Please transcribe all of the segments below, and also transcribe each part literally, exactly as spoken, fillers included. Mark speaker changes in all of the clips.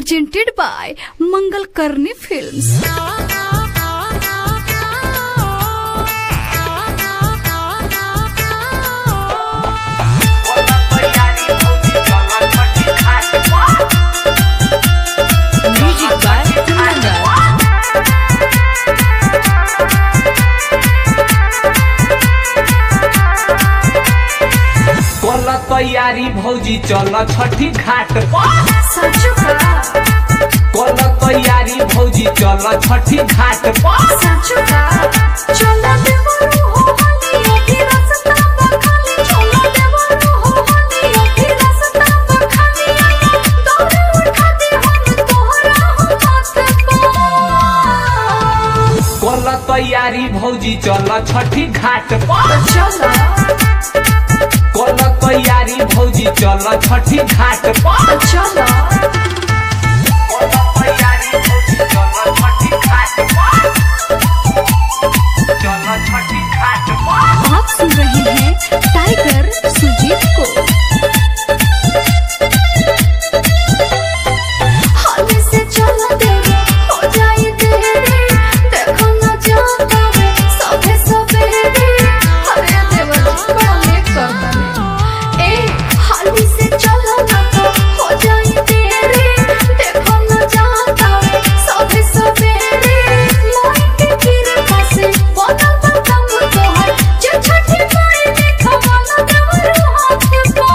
Speaker 1: presented by Mangal Karni Films.
Speaker 2: Music by Kumanda.
Speaker 3: कोला तैयारी भौजी चल छठी घाट पर
Speaker 1: सचो का
Speaker 3: कोला तैयारी भौजी चल छठी घाट पर
Speaker 1: सचो का चला देवरू हो हनी की रास्ता बखानी चला देवरू हो हनी की रास्ता बखानी दौड़ उठा दे हम तोहरा हो माथे पर
Speaker 3: कोला तैयारी भौजी चल छठी घाट पर
Speaker 1: चला
Speaker 3: कोला तैयारी भौजी चल छठी घाट पर
Speaker 1: चला
Speaker 3: कोला तैयारी भौजी चल छठी घाट पर चल छठी घाट पर
Speaker 1: आप सुन रहे हैं टाइगर सुजीत को। हाले से चला देरे हो जाए देरे देखो न जाता वे सभे सवेरे हरे देवर बड़ा लेट करता है ए हाले से चला ना तो हो जाए देरे देखो न जाता वे सभे सवेरे मोई के गिरे पासे बना बता तोहर जे छठी माई देखा वाला देवर हाथ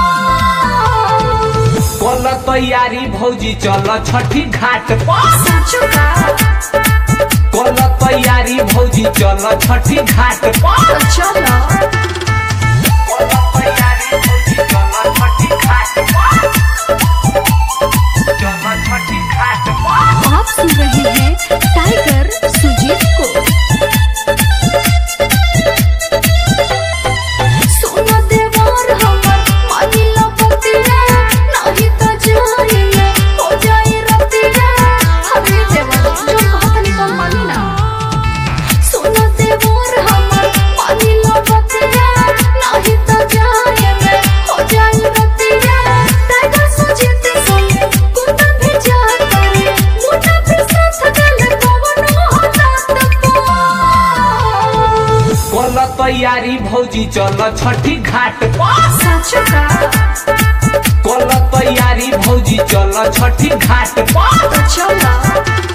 Speaker 1: पर
Speaker 3: कोला तैयारी भौजी चल छठी घाट पर
Speaker 1: सचो का
Speaker 3: कोला तैयारी भौजी चल छठी घाट पर
Speaker 1: चला
Speaker 3: कोला तैयारी भौजी चल छठी घाट पर चल छठी घाट पर
Speaker 1: आप सुन रहे हैं टाइगर सुजीत को। सोना देवर हमर मानी लो बतिया नहीं तो जाए हो जाए रतिया हरे देवर जो कहतनी तो मानी ना सोना देवर हमर मानी लो बतिया नहीं तो जाए हो जाए रतिया टाइगर सुजीत संगे कुत्ता भेजा करे मुन्ना भी साथ गले पवन हाथ पर
Speaker 3: कोला तैयारी भौजी चल छठी घाट पर
Speaker 1: सचो का
Speaker 3: कोला तैयारी भौजी चल छठी घाट पर
Speaker 1: चला